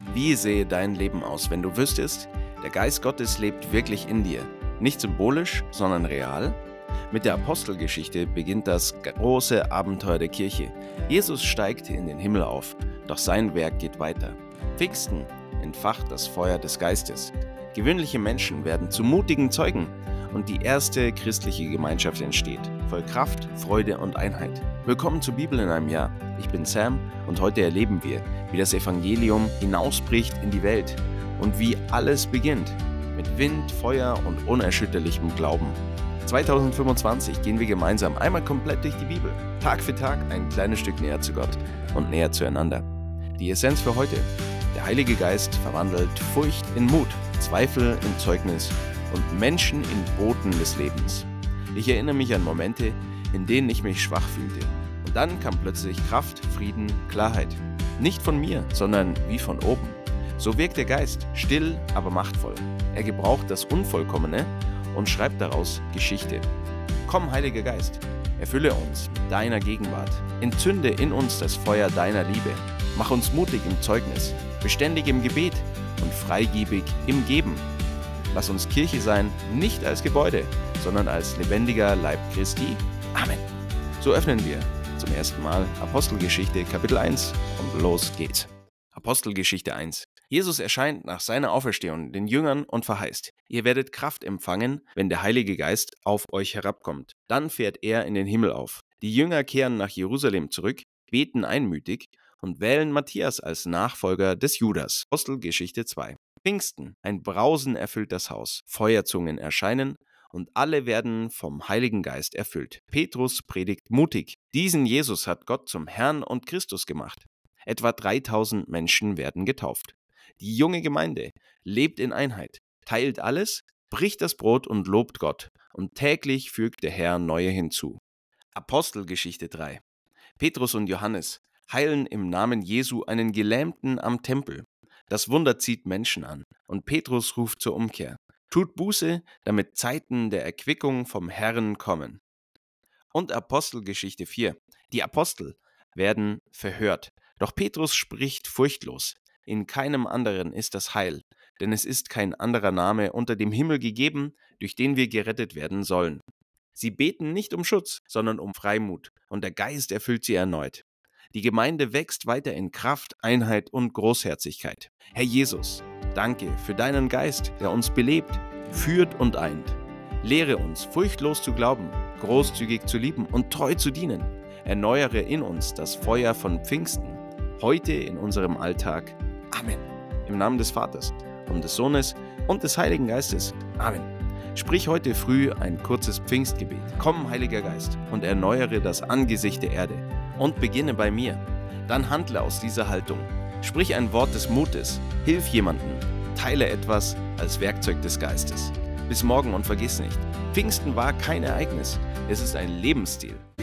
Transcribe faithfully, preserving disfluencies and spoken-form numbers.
Wie sähe dein Leben aus, wenn du wüsstest, der Geist Gottes lebt wirklich in dir? Nicht symbolisch, sondern real? Mit der Apostelgeschichte beginnt das große Abenteuer der Kirche. Jesus steigt in den Himmel auf, doch sein Werk geht weiter. Pfingsten entfacht das Feuer des Geistes. Gewöhnliche Menschen werden zu mutigen Zeugen und die erste christliche Gemeinschaft entsteht, voll Kraft, Freude und Einheit. Willkommen zur Bibel in einem Jahr. Ich bin Sam und heute erleben wir, wie das Evangelium hinausbricht in die Welt und wie alles beginnt mit Wind, Feuer und unerschütterlichem Glauben. zweitausendfünfundzwanzig gehen wir gemeinsam einmal komplett durch die Bibel, Tag für Tag ein kleines Stück näher zu Gott und näher zueinander. Die Essenz für heute: Der Heilige Geist verwandelt Furcht in Mut, Zweifel in Zeugnis und Menschen in Boten des Lebens. Ich erinnere mich an Momente, in denen ich mich schwach fühlte. Und dann kam plötzlich Kraft, Frieden, Klarheit. Nicht von mir, sondern wie von oben. So wirkt der Geist, still, aber machtvoll. Er gebraucht das Unvollkommene und schreibt daraus Geschichte. Komm, Heiliger Geist, erfülle uns mit deiner Gegenwart. Entzünde in uns das Feuer deiner Liebe. Mach uns mutig im Zeugnis, beständig im Gebet und freigebig im Geben. Lass uns Kirche sein, nicht als Gebäude, sondern als lebendiger Leib Christi. Amen. So öffnen wir zum ersten Mal Apostelgeschichte Kapitel eins und los geht's. Apostelgeschichte eins. Jesus erscheint nach seiner Auferstehung den Jüngern und verheißt: Ihr werdet Kraft empfangen, wenn der Heilige Geist auf euch herabkommt. Dann fährt er in den Himmel auf. Die Jünger kehren nach Jerusalem zurück, beten einmütig und wählen Matthias als Nachfolger des Judas. Apostelgeschichte zwei. Pfingsten. Ein Brausen erfüllt das Haus. Feuerzungen erscheinen und alle werden vom Heiligen Geist erfüllt. Petrus predigt mutig. Diesen Jesus hat Gott zum Herrn und Christus gemacht. Etwa dreitausend Menschen werden getauft. Die junge Gemeinde lebt in Einheit, teilt alles, bricht das Brot und lobt Gott. Und täglich fügt der Herr neue hinzu. Apostelgeschichte drei. Petrus und Johannes heilen im Namen Jesu einen Gelähmten am Tempel. Das Wunder zieht Menschen an und Petrus ruft zur Umkehr. Tut Buße, damit Zeiten der Erquickung vom Herrn kommen. Und Apostelgeschichte vier. Die Apostel werden verhört, doch Petrus spricht furchtlos. In keinem anderen ist das Heil, denn es ist kein anderer Name unter dem Himmel gegeben, durch den wir gerettet werden sollen. Sie beten nicht um Schutz, sondern um Freimut, und der Geist erfüllt sie erneut. Die Gemeinde wächst weiter in Kraft, Einheit und Großherzigkeit. Herr Jesus, danke für deinen Geist, der uns belebt, führt und eint. Lehre uns, furchtlos zu glauben, großzügig zu lieben und treu zu dienen. Erneuere in uns das Feuer von Pfingsten, heute in unserem Alltag. Amen. Im Namen des Vaters und des Sohnes und des Heiligen Geistes. Amen. Sprich heute früh ein kurzes Pfingstgebet. Komm, Heiliger Geist, und erneuere das Angesicht der Erde. Und beginne bei mir. Dann handle aus dieser Haltung. Sprich ein Wort des Mutes. Hilf jemandem. Teile etwas als Werkzeug des Geistes. Bis morgen und vergiss nicht: Pfingsten war kein Ereignis. Es ist ein Lebensstil.